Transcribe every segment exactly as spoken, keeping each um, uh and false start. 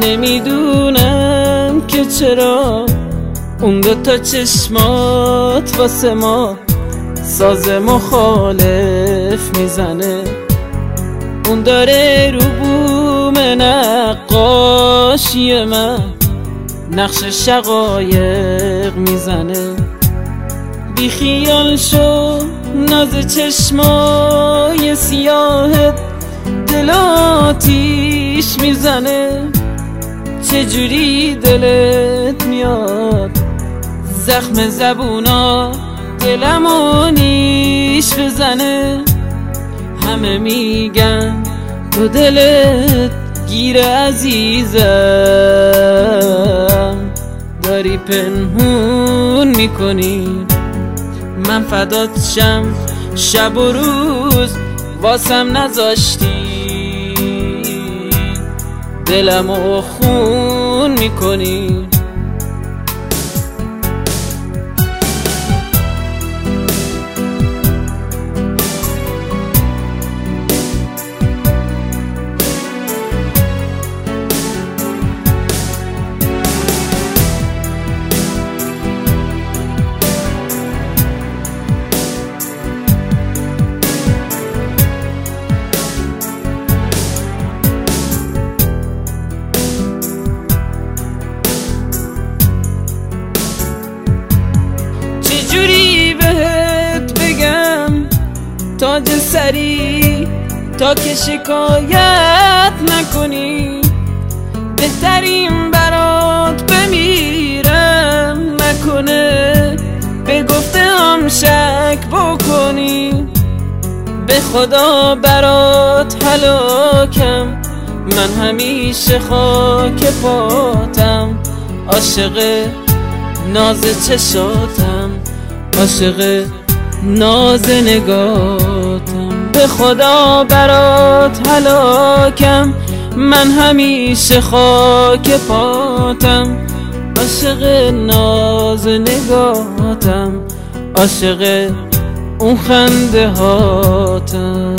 نمیدونم که چرا اون دوتا چشمات واسه ما ساز مخالف میزنه. اون داره رو بوم نقاشی من نقش شقایق میزنه. بی خیال شو ناز چشمای سیاهت دل آتیش میزنه. چجوری دلت میاد زخم زبونا دلمو نیش بزنه. همه میگن تو دلت گیر عزیزم، داری پنهون میکنی. من فدات شم شب و روز واسم نذاشتی، دلمو خون میکنی. چجوری بهت بگم تاج سری تا که شکایت نکنی؟ بهترین برات بمیرم نکنه به گفته هم شک بکنی. به خدا برات هلاکم، من همیشه خاک پاتم. عاشق ناز چشاتم، عاشق ناز نگاتم. به خدا برات هلاکم، من همیشه خاک پاتم. عاشق ناز نگاتم، عاشق اون خنده هاتم.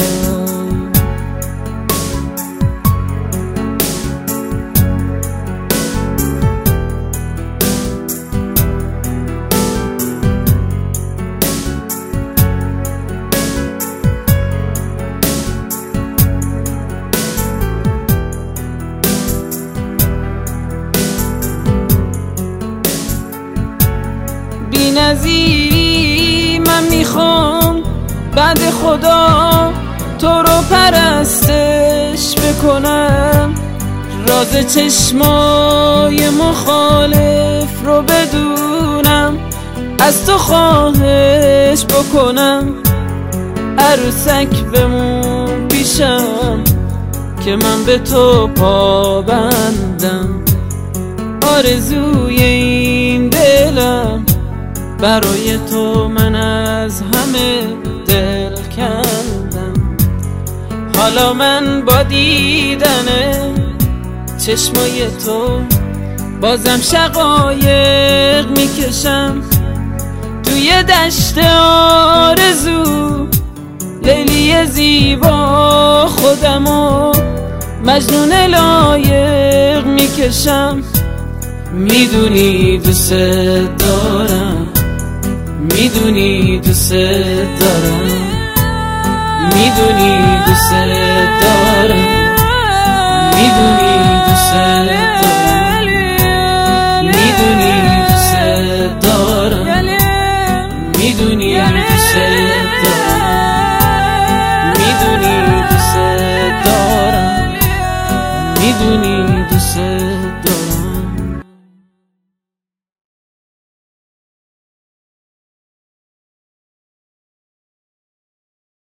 بی نظیری من میخوام بعد خدا تو رو پرستش بکنم. راز چشمای مخالف رو بدونم، از تو خواهش بکنم. عروسک بمون پیشم که من به تو پابندم. آرزوی این دلم برای تو من از همه دل کندم. حالا من با دیدن چشمای تو بازم شقایق میکشم. توی دشت آرزو لیلی زیبا خودمو مجنون لایق میکشم. میدونی دوست دارم، میدونی دوست دارم، میدونی دوست دارم، میدونی دوست دارم، میدونی دوست دارم، میدونی دوست دارم، میدونی دوست دارم، میدونی دوست دارم.